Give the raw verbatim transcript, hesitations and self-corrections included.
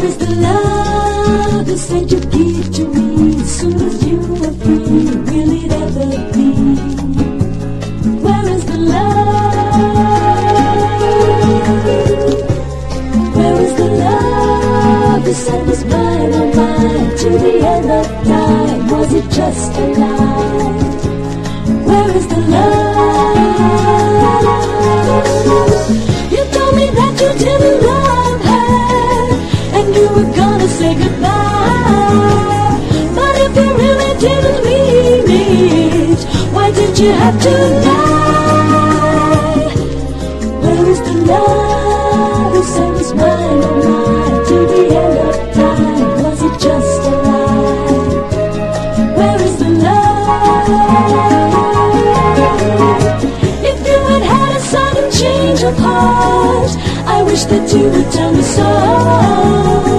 Where is the love you said you'd give to me as soon as you were free? Will it ever be? Where is the love? Where is the love you said was mine, oh mine, to the end of time? Was it just a lie? Where is the love? You told me that you didn't love her, and you were gonna say goodbye. But if you really didn't mean it, why did you have to lie? Where is the love you said was mine, oh mine, to the end of time? Was it just a lie? Where is the love? If you had had a sudden change of heart, I wish that you would tell me so.